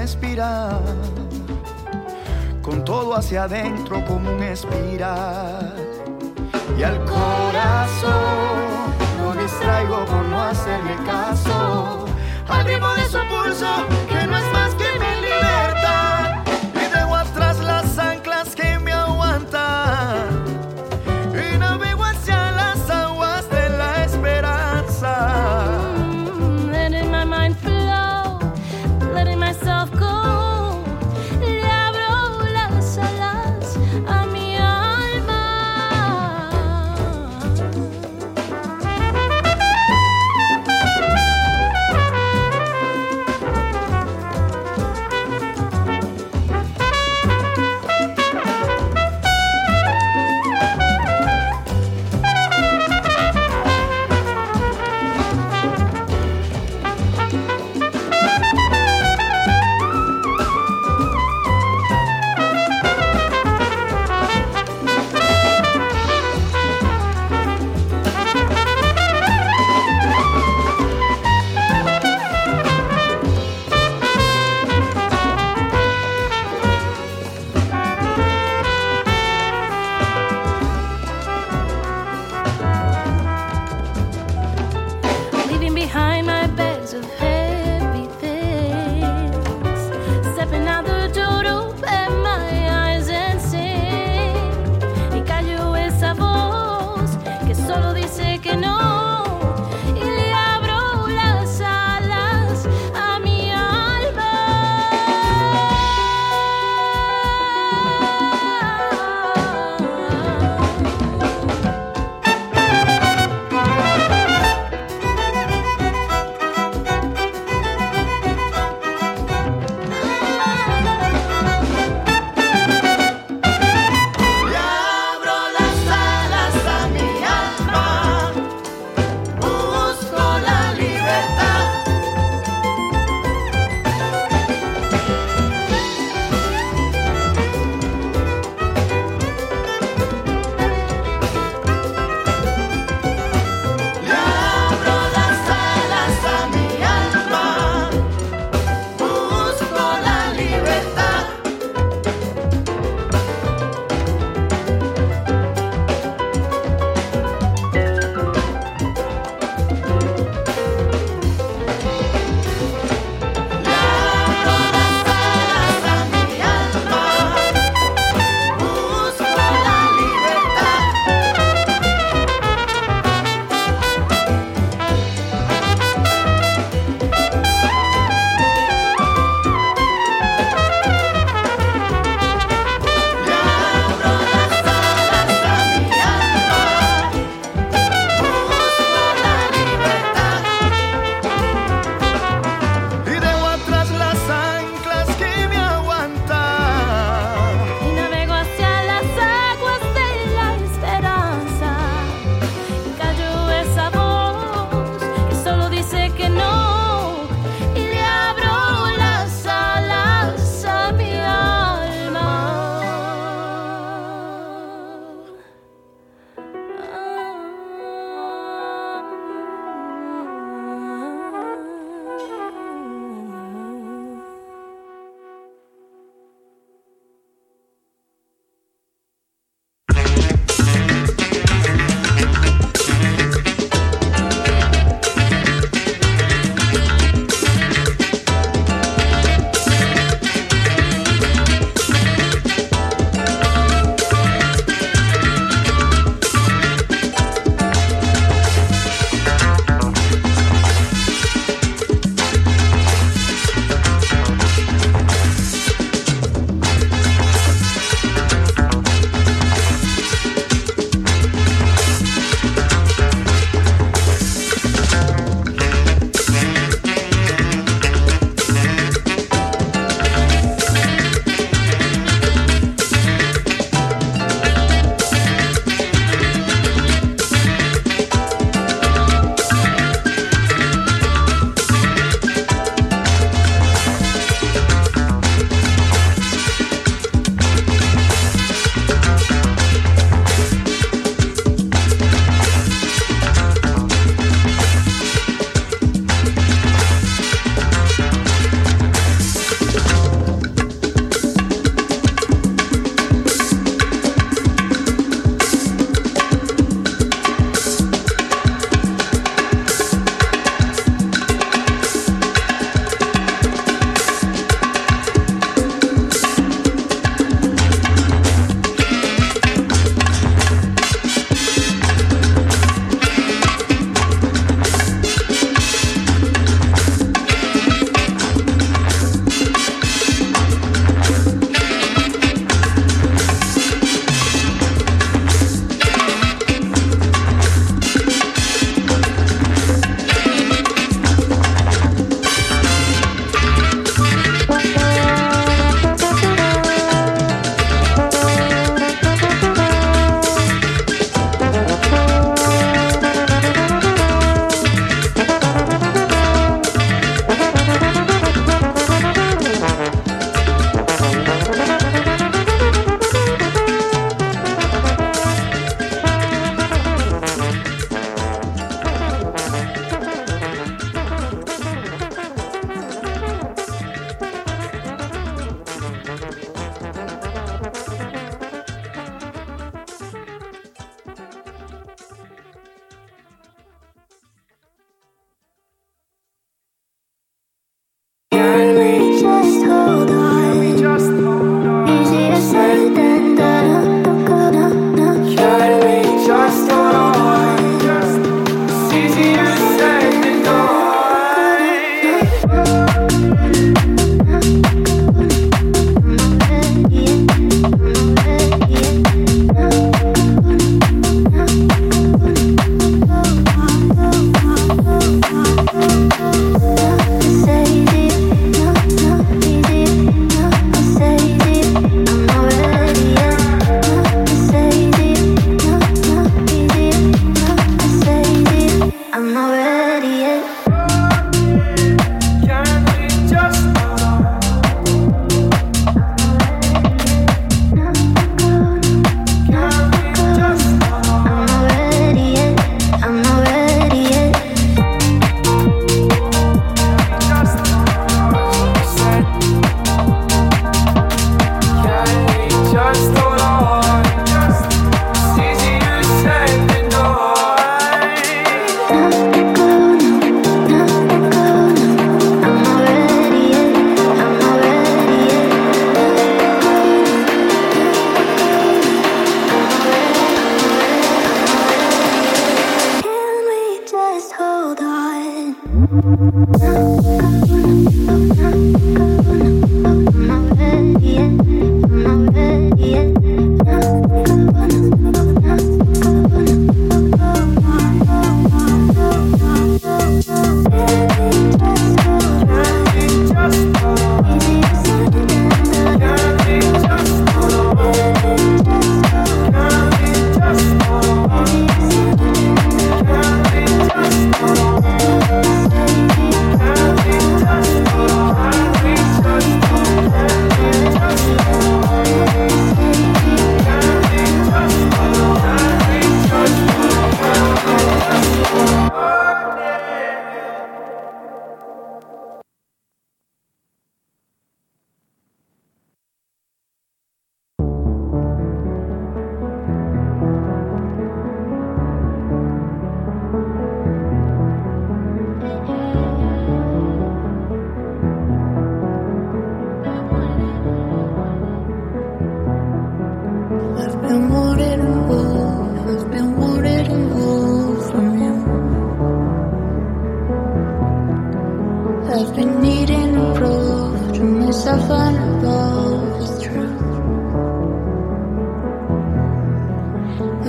respirar, con todo hacia adentro como un espiral. Y al corazón lo distraigo por no hacerle caso, al ritmo de su pulso que no es más que mi libertad. Y dejo atrás las anclas que me aguantan y navego hacia las aguas de la esperanza. Letting my mind flow, letting myself go. Le abro las alas a mi alma.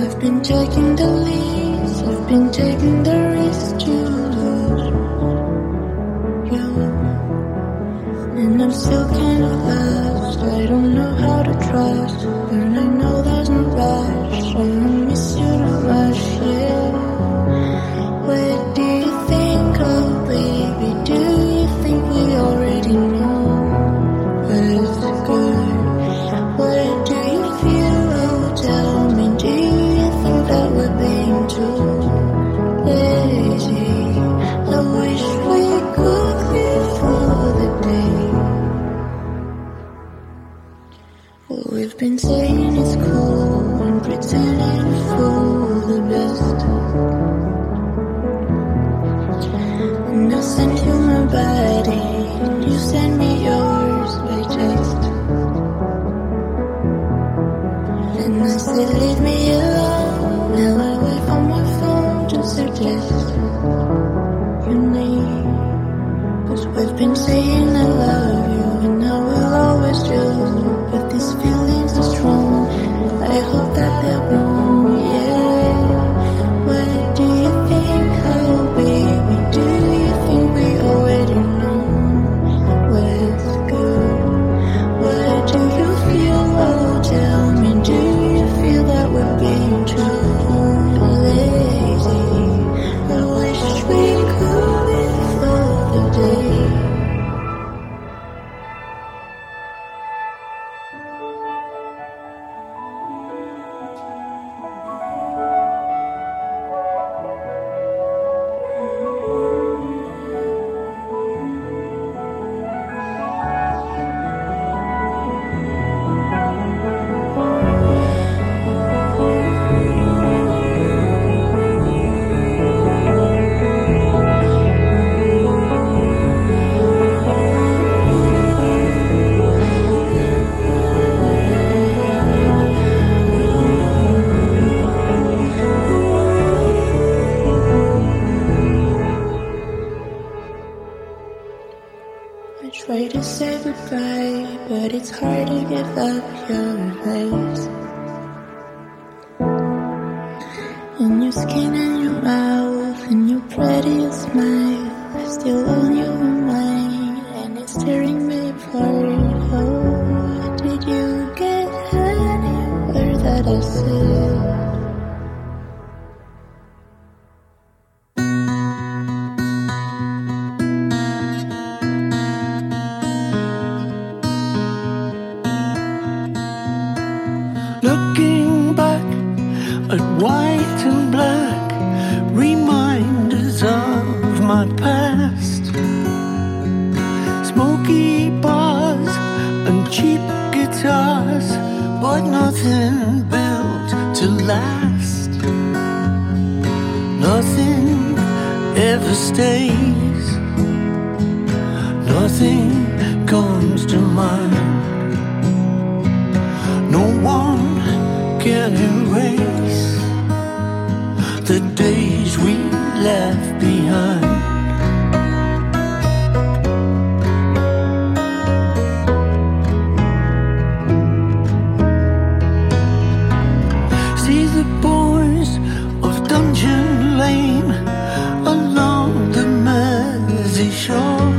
I've been taking the leads, I've been taking the risk to lose you. And I'm still kind of lost, I don't know how to trust, but I know there's no rush, I miss you too much, yeah. What do you think, oh baby, do you think we already know what's good? What do you feel, oh tell me, do you think that we're being too lazy? I wish we could before the day. We've been saying it's cool and pretending for the best. And I sent you my body, and you sent me yours by text. And I said leave me alone, now I wait for my phone to suggest your name. 'Cause we've been saying I love you, and I will always do. But these feelings are strong, I hope that they're wrong, yeah. What do you think, oh baby, do you think we already know what's good? What do you feel, oh tell me, do you feel that we're being too lazy? I wish we could before the day. I try to say goodbye, but it's hard to give up your face. And your skin and your mouth and your prettiest smile, I still own you in mine, and it's tearing me apart. Oh, did you get any word that I said? Looking back at white and black, reminders of my past. Smoky bars and cheap guitars, but nothing built to last. Nothing ever stays, nothing comes to mind. No one can erase the days we left behind. See the boys of Dungeon Lane along the Mersey shore.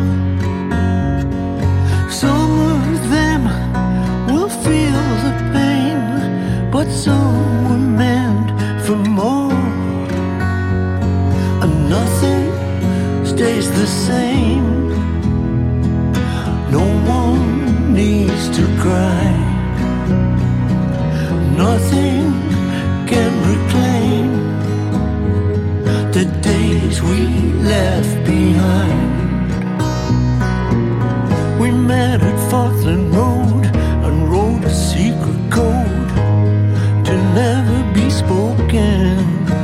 Some of them will feel the pain, but some were meant for more. And nothing stays the same. No one needs to cry. Nothing can reclaim the days we left behind. We met at Fortland Road and wrote a secret code to never be spoken.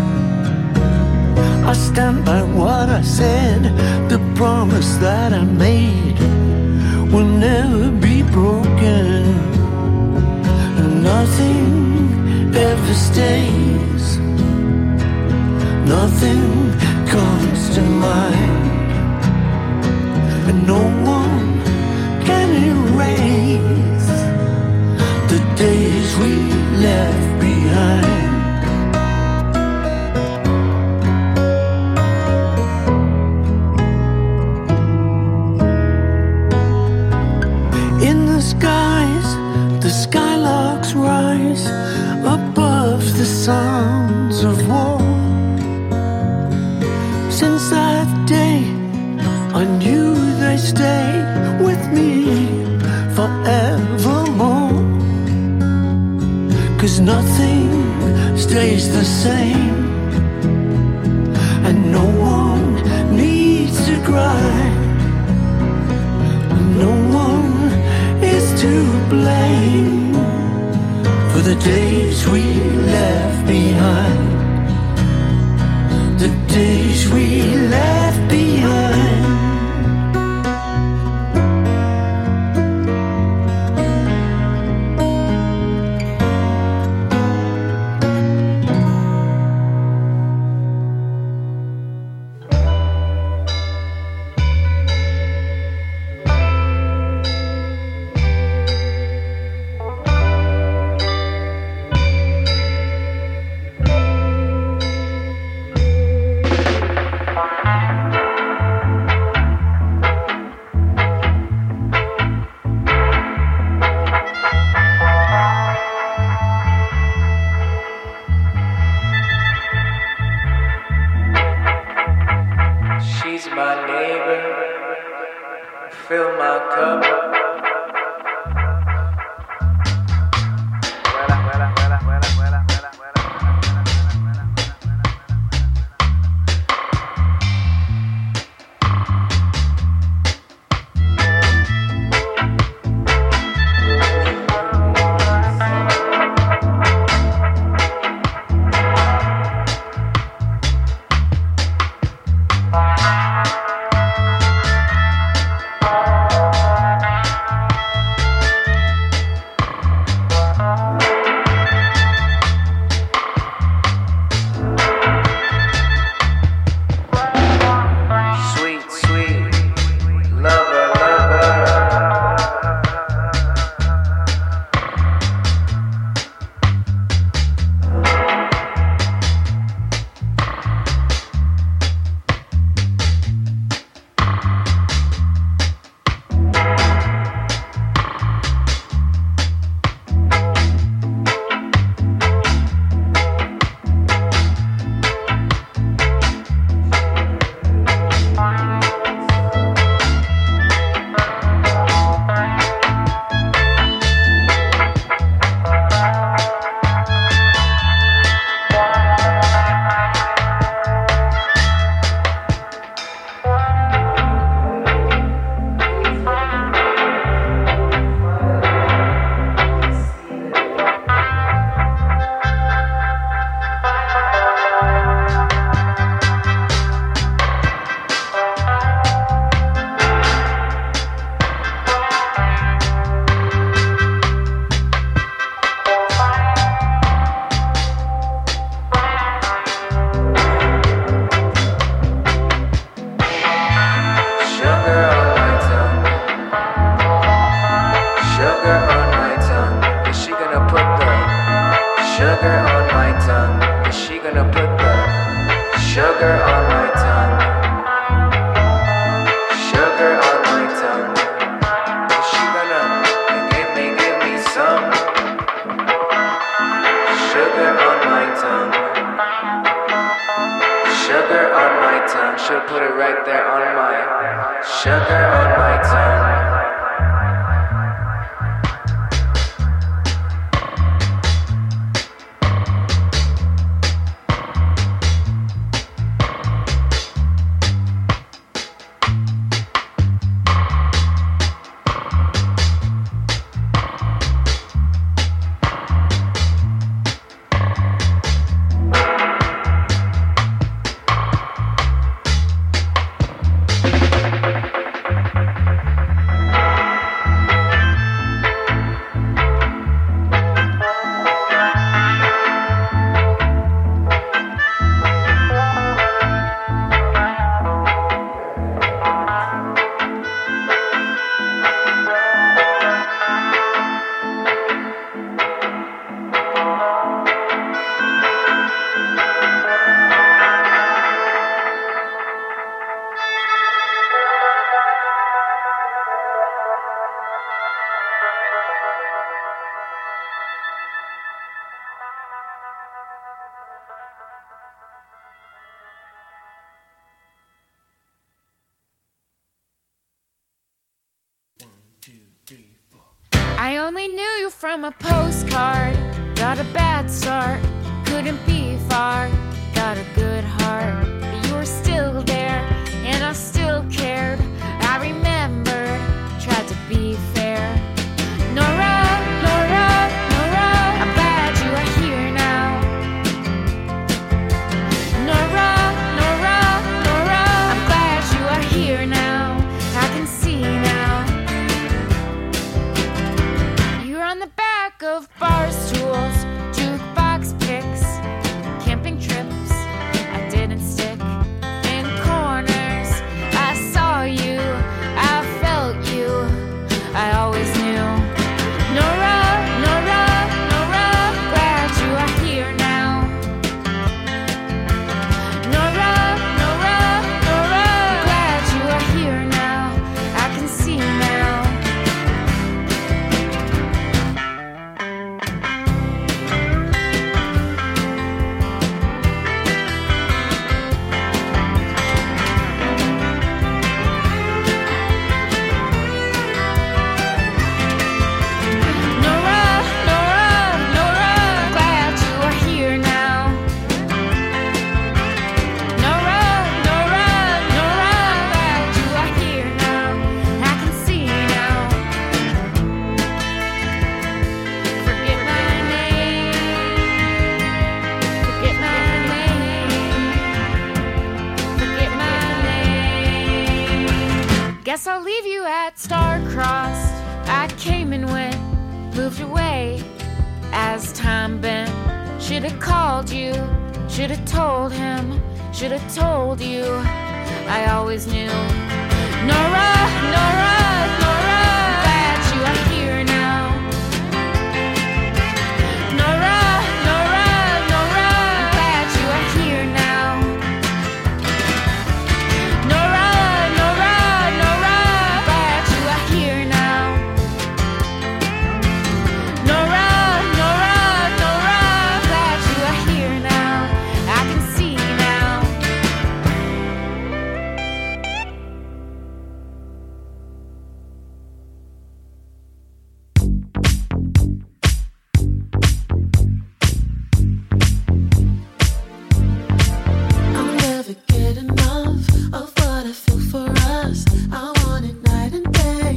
I stand by what I said, the promise that I made will never be broken. And nothing ever stays, nothing comes to mind, and no one can erase the days we left behind. sounds of war. Since that day, I knew they'd stay with me forevermore. 'Cause nothing stays the same, and no one needs to cry. No one is to blame for the days we left behind. The days we left behind. I only knew you from a postcard. Got a bad start, couldn't be far. Got a good heart, but you were still there, and I still cared. I remembered, tried to be fair. Nora, Nora, Nora, I'm glad you are here now. Nora, Nora, Nora, I'm glad you are here now. I can see now. You're on the back of bar stools, jukebox picks, camping trips. I didn't stick in corners. I saw you, I felt you, I always knew. Nora, Nora, Nora, glad you are here now. Nora, Nora, Nora, glad you are here now. I can see now. Nora, Nora, Nora, glad you are here now. Nora, Nora, Nora, glad you are here now. I can see now. Forget my name. Forget my name. Forget my name. Guess I'll leave you at star-crossed. I came and went, moved away as time bent. Should've called you, should've told him, should've told you. I always knew. Nora, Nora, Nora, glad you are here now. Nora, Nora, Nora, glad you are here now. Nora, Nora, Nora, glad you are here now. Nora, Nora, Nora, glad you are here now. I can see now. I'll never get enough of what I feel for us. I want it night and day.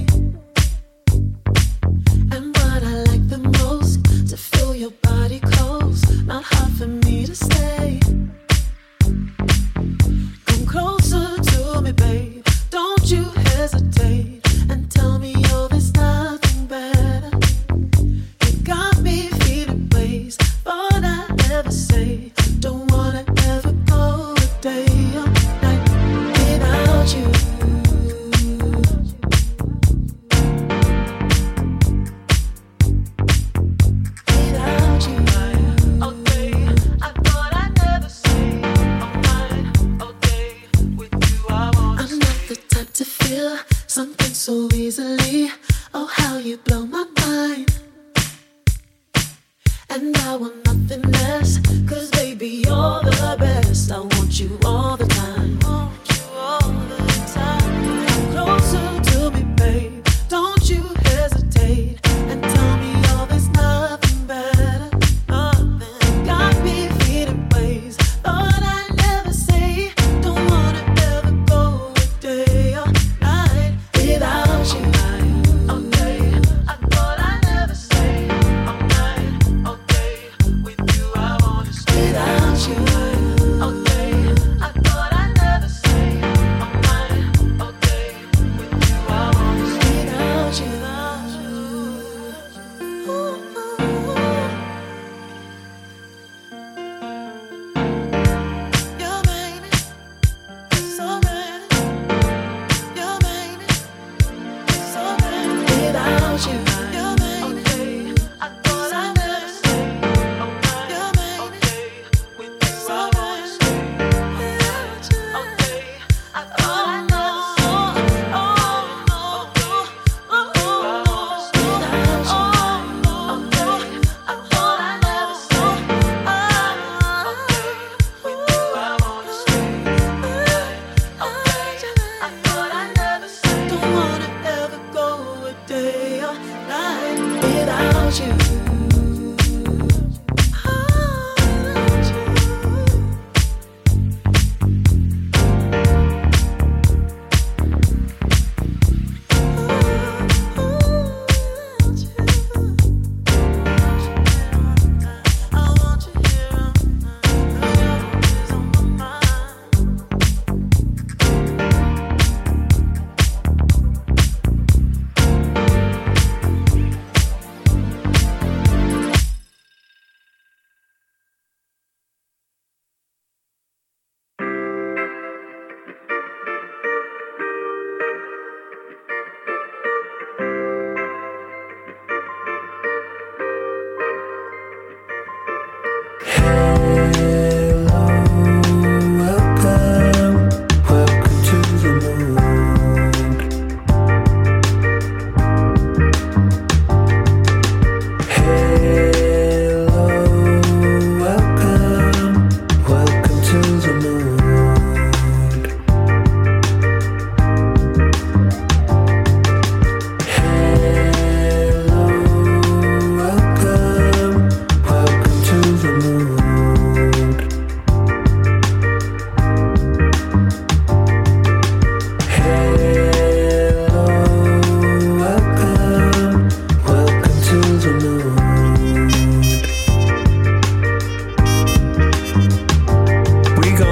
And what I like the most, to feel your body close. Not hard for me to stay. Come closer to me, babe. Don't you hesitate. And tell me, oh, there's nothing better. You got me feeling ways. Thought I never say. Don't wanna ever go a day or night without you. Without you. Okay, I thought I'd never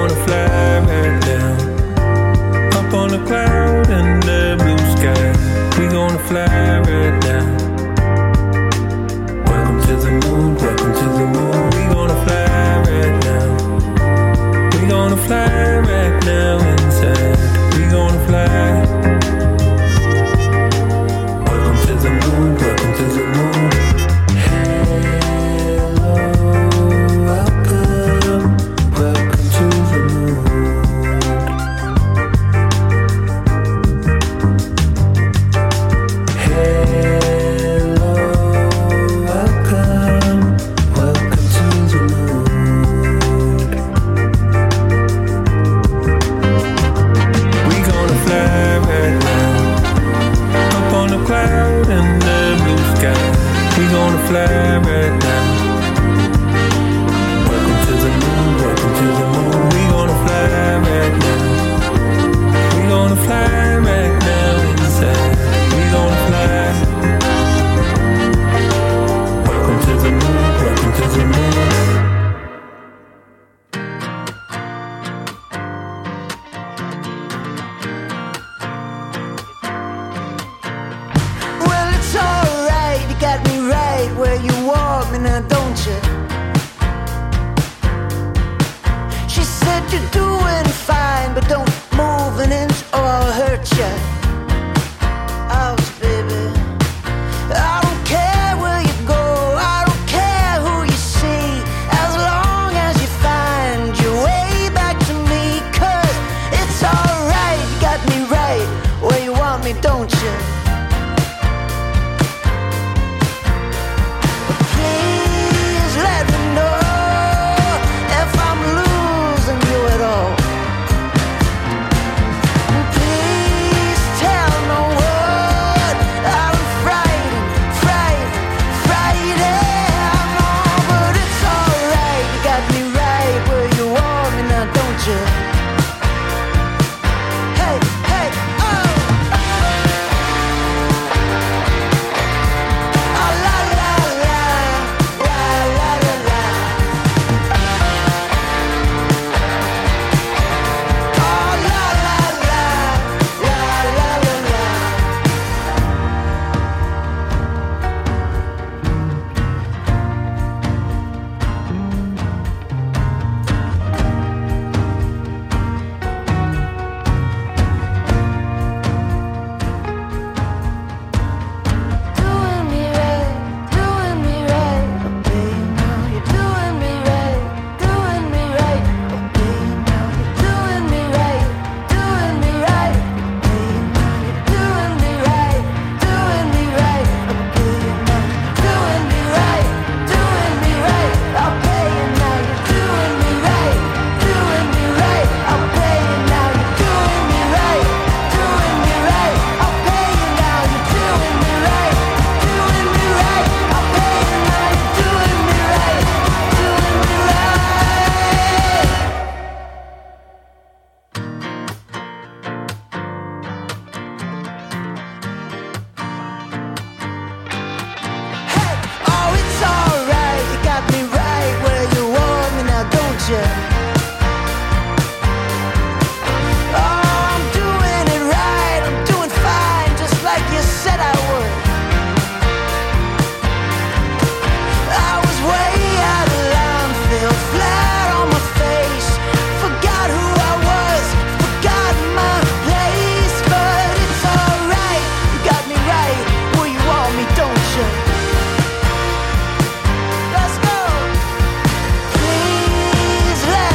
gonna fly right now. Up on a cloud in the blue sky. We gonna fly right now. Welcome to the moon, welcome to the moon. We gonna fly right now. We gonna fly right now inside. We gonna fly. Welcome to the moon, welcome to the moon. Hello, welcome, welcome to the moon. Hello, welcome, welcome to the moon. We gonna fly right now. Up on the cloud in the blue sky. We gonna fly right now. Welcome to the moon, welcome to the moon. We gonna fly right now. We gonna fly right now inside. We gonna fly. Welcome to the moon, welcome to the moon. Well, it's alright, you got me right where you want me now, don't you? She said you're doing fine, but don't move an inch or I'll hurt you. Ouch, baby. I don't care where you go, I don't care who you see, as long as you find your way back to me. 'Cause it's alright, you got me right where you want me, don't you? Please let me know if I'm losing you at all. Please tell no word. I'm frightened, frightened, frightened. I know, but it's alright. You got me right where you want me now, don't you? Hey, hey, oh. Oh, la, la, la, la, la, la, la. Oh, la, la, la, la, la, la, la. Doing me right, doing me right. Okay, now you're doing me right, doing me right. Okay, now you're doing me right, doing me right. Okay, now you're doing me right, doing me right. Okay, now you're doing me right, doing me right. Okay, now you're doing me right, doing me right. Okay, now you're doing me right, doing me right. Okay, now you're doing me right, doing me right. Okay, now you're doing me right, doing me right. Hey, oh, it's alright. You got me right where you want me now, don't you? Oh, I'm doing it right. I'm doing fine, just like you said I would. I was way out of line, fell flat on my face. Forgot who I was, forgot my place. But it's alright. You got me right where you want me, don't you? Let's go. Please let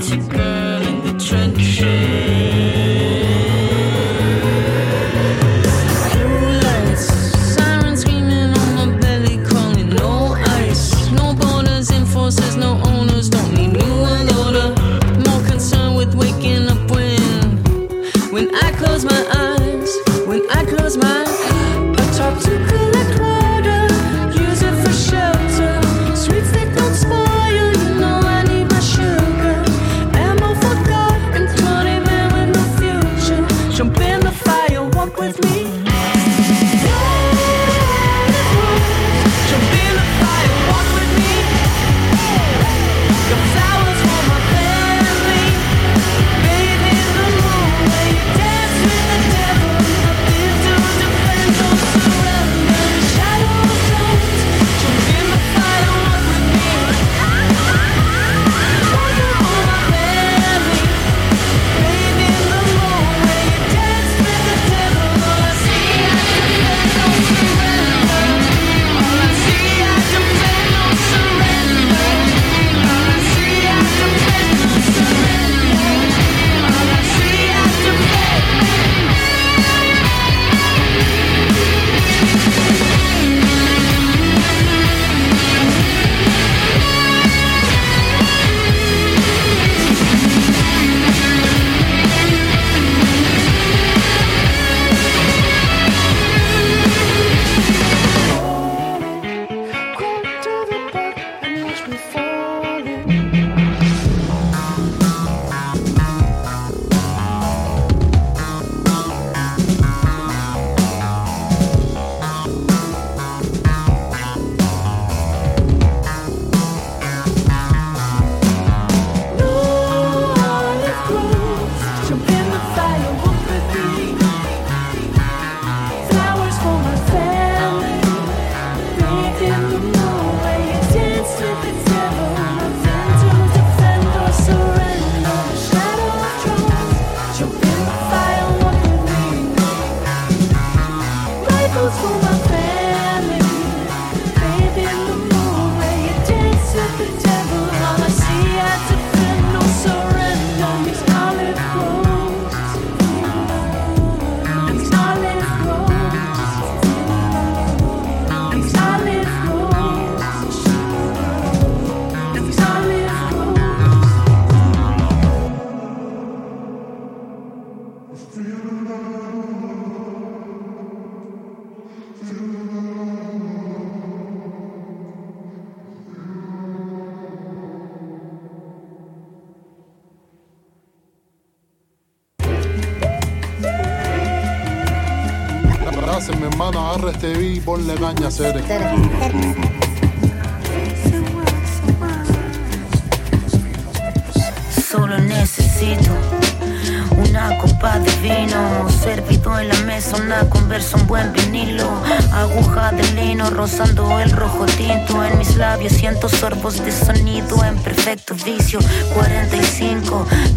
pretty girl in the trenches. No owners, don't need new world order. More concerned with waking up when I close my eyes, when I close my eyes. I talk to collect water, use it for shelter. Sweets that don't spoil, you know I need my sugar. Ammo for God and 20 men with no future. Jump in the fire, walk with me. Jump in the fire, walk with me. Got flowers for my family. Bathe in the moon where you dance with the devil. Nothing to defend or surrender. The shadows don't. Jump in the fire, walk with me. Water for my family. Bathe in the moon where you dance with the devil. All I see, I defend or surrender. All I see, I defend or surrender. All I see, I defend or surrender. All I see, I defend. Crawl to the back and watch me falling. No olive groves. Jump in the fire, walk with me. Flowers for my family. Bathe in the moon where you dance with the devil. Nothing to defend or surrender. The shadows draws. Jump in the fire, walk with me. Rifles for my family. Bathe in the moon where you dance with the devil. All I see, I defend, no surrender. These olive groves. These olive groves. These olive groves. These olive groves. Gracias, mi hermano, agarra este beat y ponle caña, Cere. Solo necesito una copa de vino, servido en la mesa, una conversa, un buen vinilo, aguja de lino rozando el rojo tinto. En mis labios siento sorbos de sonido en perfecto vicio. 45